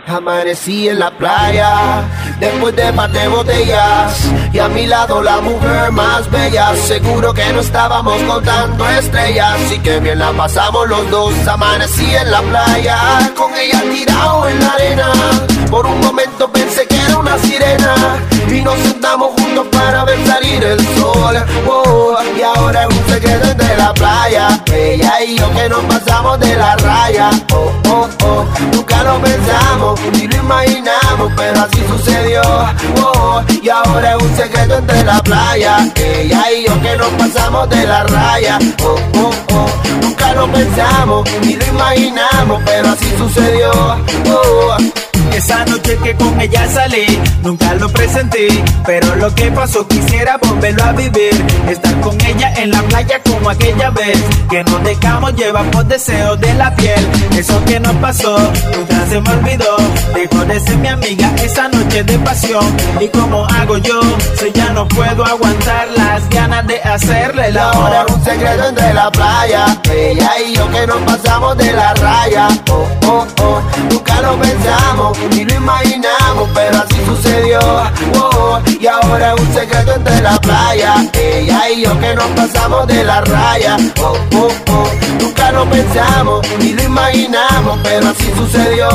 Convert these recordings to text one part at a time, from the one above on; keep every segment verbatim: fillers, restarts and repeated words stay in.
Amanecí en la playa, después de par de botellas, y a mi lado la mujer más bella. Seguro que no estábamos contando estrellas, y que bien la pasamos los dos. Amanecí en la playa, con ella tirado en la arena. Por un momento pensé que era una sirena, y nos sentamos juntos para ver salir el sol. Oh, y ahora es un secreto entre la playa, ella y yo que nos pasamos de la raya. Oh, oh, oh, nunca lo pensamos ni lo imaginamos, pero así sucedió. Oh, y ahora es un secreto entre la playa, ella y yo que nos pasamos de la raya. Oh, oh, oh, nunca lo pensamos ni lo imaginamos, pero así sucedió. Oh, esa noche que con ella salí, nunca lo presenté, pero lo que pasó quisiera volverlo a vivir. Estar con ella en la playa como aquella vez, que nos dejamos llevar por deseos de la piel. Eso que nos pasó, nunca se me olvidó. Dejó de ser mi amiga esa noche de pasión. ¿Y cómo hago yo si ya no puedo aguantar las ganas de hacerle el amor? Ahora es un secreto entre la playa, ella y yo que nos pasamos de la raya. Oh, oh, oh, nunca lo pensamos ni lo imaginamos, pero así sucedió. Oh, y ahora es un secreto entre la playa, ella y yo que nos pasamos de la raya. Oh, oh, oh, nunca lo pensamos ni lo imaginamos, pero así sucedió.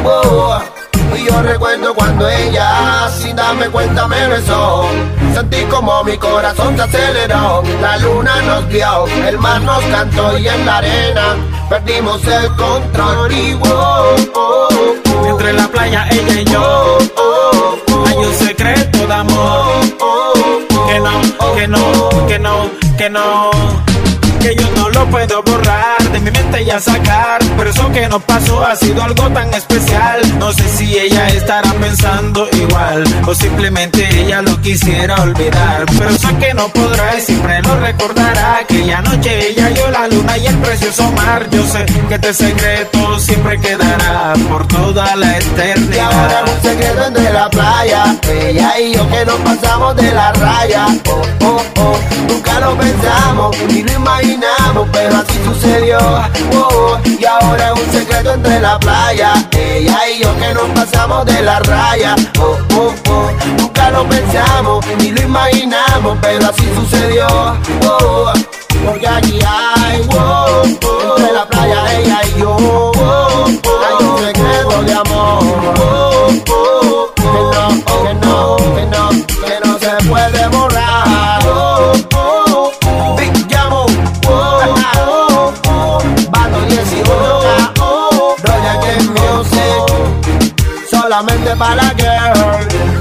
Oh, y yo recuerdo cuando ella, sin darme cuenta, me besó. Sentí como mi corazón se aceleró. La luna nos vio, el mar nos cantó, y en la arena perdimos el control. Y oh, oh, oh, entre la playa ella y yo, oh, oh, oh, hay un secreto de amor. oh, oh, Que no, que no, que no, que no, que yo no lo puedo borrar de mi mente y a sacar. Pero eso que nos pasó ha sido algo tan especial. No sé si ella estará pensando igual, o simplemente ella lo quisiera olvidar. Pero sé que no podrá y siempre lo recordará. Aquella noche ella yo, la luna y el precioso mar. Yo sé que este secreto siempre quedará por toda la eternidad. y ahora es un secreto entre la playa, ella y yo que nos pasamos de la raya. Oh, oh, oh, nunca lo pensamos ni lo imaginamos, pero así sucedió. Oh, y ahora es un secreto entre la playa, ella y yo que nos pasamos de la raya. Oh, oh, oh, nunca lo pensamos ni lo imaginamos, pero así sucedió. Oh, porque aquí hay, oh, oh, entre la playa ella y yo, oh, oh, hay un secreto de amor. Oh, oh, oh, que no, que no, que no, que no se puede borrar. Oh, oh, oh, Big Llamo, oh, oh, oh, Bato dieciocho, oh, Royal Game Music, solamente para la girl.